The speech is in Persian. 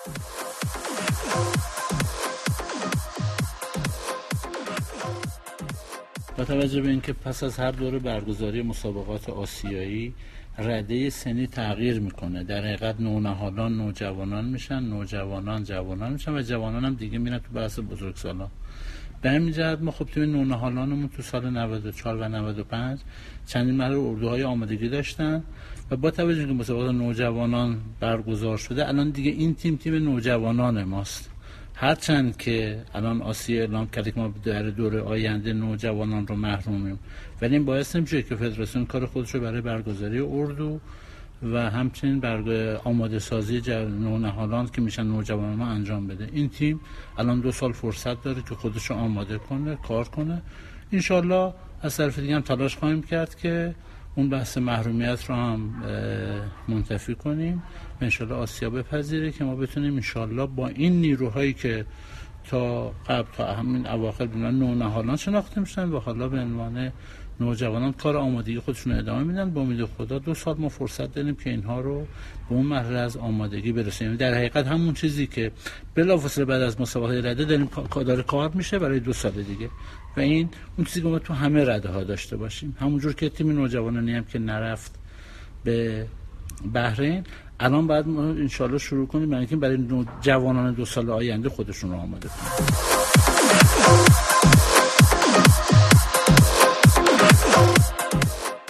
با توجه به اینکه پس از هر دوره برگزاری مسابقات آسیایی رده سنی تغییر میکنه، در حقیقت نونهالان نوجوانان میشن، نوجوانان جوانان میشن و جوانان هم دیگه میرن تو بحث بزرگسالان. به همین جهت ما خب تیم نونهالانمون تو سال 94 و 95 چندین مرحله اردوهای آمادگی داشتن و با توجه به مسابقات نوجوانان برگزار شده الان دیگه این تیم نوجوانان ماست. هرچند که الان آسیا اعلام کرده که ما در دوره آینده نوجوانان رو محرومیم، ولی این باعث نمیشه که فدراسیون کار خودش رو برای برگزاری اردو و همچنین آماده سازی نونهالان که میشن نوجوانان انجام بده. این تیم الان 2 سال فرصت داره که خودش رو آماده کنه، کار کنه. انشالله از طرف دیگه هم تلاش خواهیم کرد که اون بحث محرومیت رو هم منتفی کنیم و انشالله آسیا بپذیره که ما بتونیم انشالله با این نیروهایی که تا قبل تا همین اواخر به عنوان نونهالان شناخته میشن و حالا به عنوان نوجوانان کار آمادگی خودشون ادامه میدن. با امید خدا 2 سال ما فرصت داریم که اینها رو به اون مرحله از آمادگی برسونیم. در حقیقت همون چیزی که بلافاصله بعد از مسابقه رده داره کار میشه برای 2 سال دیگه و این اون چیزی که ما تو همه رده ها داشته باشیم. همونجور که تیم نوجوانانی هم که نرفت به بحرین، الان بعد ما انشالله شروع کنیم برای جوانان 2 سال آینده خودشون رو آماده کنیم.